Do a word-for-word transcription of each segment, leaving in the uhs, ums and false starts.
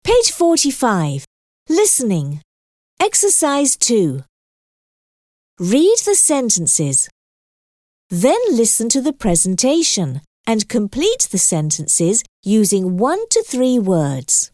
Page forty-five. Listening. Exercise two. Read the sentences. Then listen to the presentation and complete the sentences using one to three words.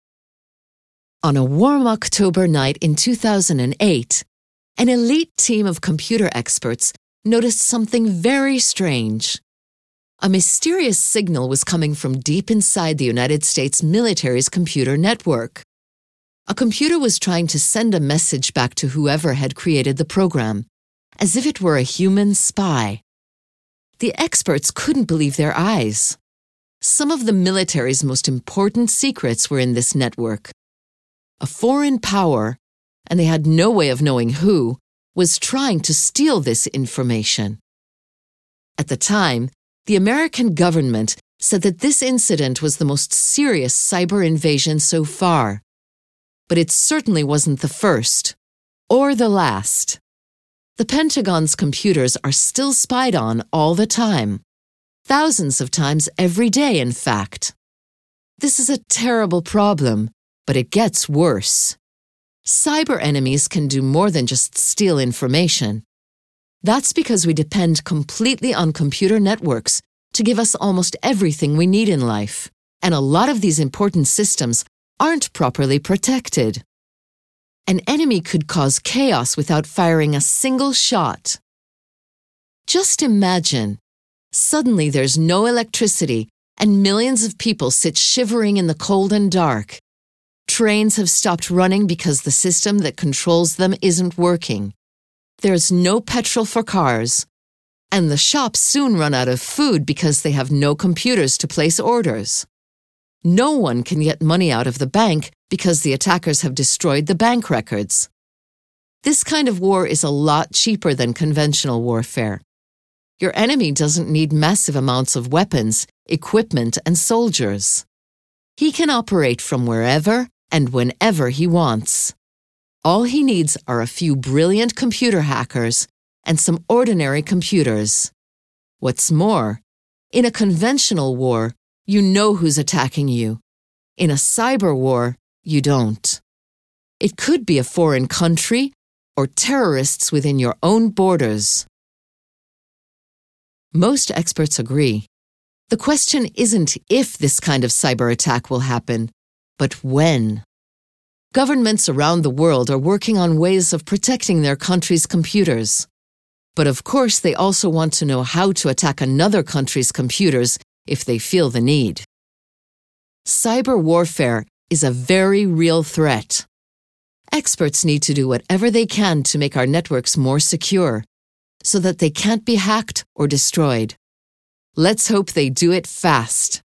On a warm October night in two thousand eight, an elite team of computer experts noticed something very strange. A mysterious signal was coming from deep inside the United States military's computer network. A computer was trying to send a message back to whoever had created the program, as if it were a human spy. The experts couldn't believe their eyes. Some of the military's most important secrets were in this network. A foreign power, and they had no way of knowing who, was trying to steal this information. At the time, the American government said that this incident was the most serious cyber invasion so far. But it certainly wasn't the first, or the last. The Pentagon's computers are still spied on all the time, thousands of times every day, in fact. This is a terrible problem, but it gets worse. Cyber enemies can do more than just steal information. That's because we depend completely on computer networks to give us almost everything we need in life, and a lot of these important systems aren't properly protected. An enemy could cause chaos without firing a single shot. Just imagine, suddenly there's no electricity and millions of people sit shivering in the cold and dark. Trains have stopped running because the system that controls them isn't working. There's no petrol for cars, and the shops soon run out of food because they have no computers to place orders. No one can get money out of the bank because the attackers have destroyed the bank records. This kind of war is a lot cheaper than conventional warfare. Your enemy doesn't need massive amounts of weapons, equipment, and soldiers. He can operate from wherever and whenever he wants. All he needs are a few brilliant computer hackers and some ordinary computers. What's more, in a conventional war, you know who's attacking you. In a cyber war, you don't. It could be a foreign country or terrorists within your own borders. Most experts agree. The question isn't if this kind of cyber attack will happen, but when. Governments around the world are working on ways of protecting their country's computers. But of course, they also want to know how to attack another country's computers if they feel the need. Cyber warfare is a very real threat. Experts need to do whatever they can to make our networks more secure, so that they can't be hacked or destroyed. Let's hope they do it fast.